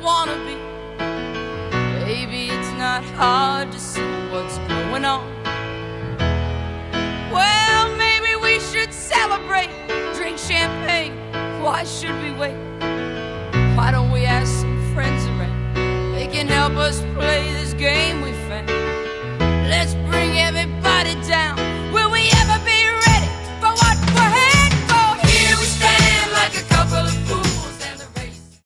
wanna be. Baby, it's not hard to see what's going on. Well, maybe we should celebrate, drink champagne. Why should we wait?